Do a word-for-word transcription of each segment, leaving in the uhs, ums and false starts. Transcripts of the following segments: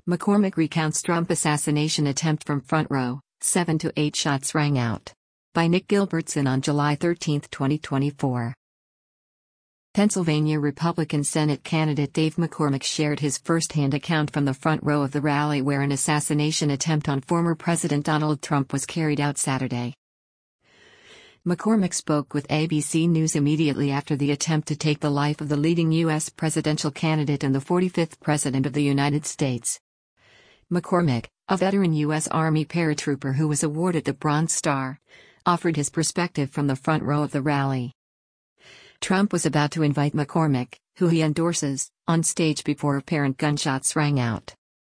McCormick recounts Trump assassination attempt from front row, seven to eight shots rang out. By Nick Gilbertson on July thirteenth, twenty twenty-four. Pennsylvania Republican Senate candidate Dave McCormick shared his first-hand account from the front row of the rally where an assassination attempt on former President Donald Trump was carried out Saturday. McCormick spoke with A B C News immediately after the attempt to take the life of the leading U S presidential candidate and the forty-fifth President of the United States. McCormick, a veteran U S Army paratrooper who was awarded the Bronze Star, offered his perspective from the front row of the rally. Trump was about to invite McCormick, who he endorses, on stage before apparent gunshots rang out.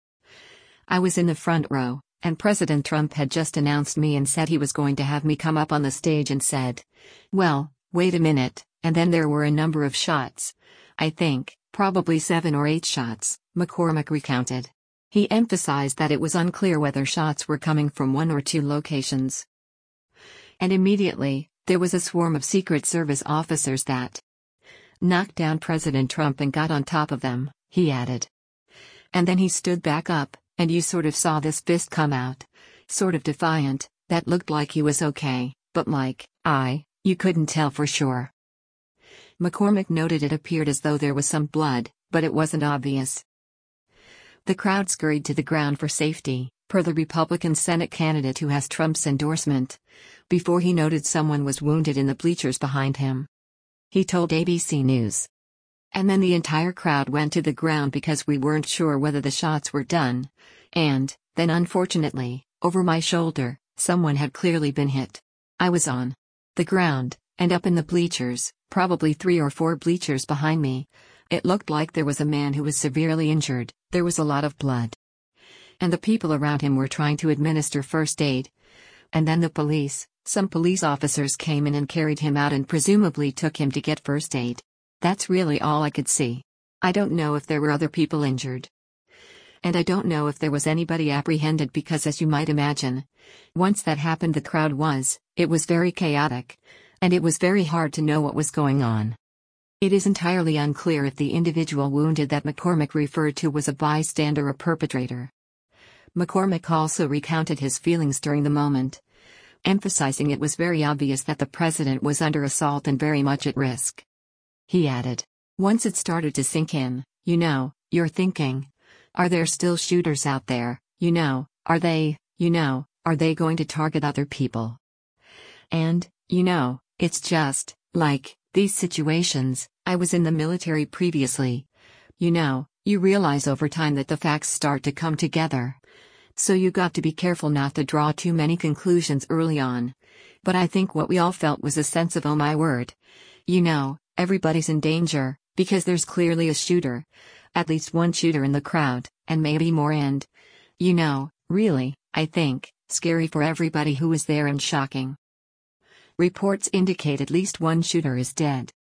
I was in the front row, and President Trump had just announced me and said he was going to have me come up on the stage and said, "Well, wait a minute," and then there were a number of shots. I think, probably seven or eight shots, McCormick recounted. He emphasized that it was unclear whether shots were coming from one or two locations. And immediately, there was a swarm of Secret Service officers that knocked down President Trump and got on top of them, he added. And then he stood back up, and you sort of saw this fist come out, sort of defiant, that looked like he was okay, but like, I, you couldn't tell for sure. McCormick noted it appeared as though there was some blood, but it wasn't obvious. The crowd scurried to the ground for safety, per the Republican Senate candidate who has Trump's endorsement, before he noted someone was wounded in the bleachers behind him. He told A B C News. And then the entire crowd went to the ground because we weren't sure whether the shots were done, and, then unfortunately, over my shoulder, someone had clearly been hit. I was on the ground, and up in the bleachers, probably three or four bleachers behind me. It looked like there was a man who was severely injured, there was a lot of blood. And the people around him were trying to administer first aid. And then the police, some police officers came in and carried him out and presumably took him to get first aid. That's really all I could see. I don't know if there were other people injured. And I don't know if there was anybody apprehended because, as you might imagine, once that happened the crowd was, it was very chaotic. And it was very hard to know what was going on. It is entirely unclear if the individual wounded that McCormick referred to was a bystander or perpetrator. McCormick also recounted his feelings during the moment, emphasizing it was very obvious that the president was under assault and very much at risk. He added, once it started to sink in, you know, you're thinking, are there still shooters out there, you know, are they, you know, are they going to target other people? And, you know, it's just, like, these situations, I was in the military previously. You know, you realize over time that the facts start to come together. So you got to be careful not to draw too many conclusions early on. But I think what we all felt was a sense of, oh my word. You know, everybody's in danger, because there's clearly a shooter. At least one shooter in the crowd, and maybe more, and, you know, really, I think, scary for everybody who was there and shocking. Reports indicate at least one shooter is dead.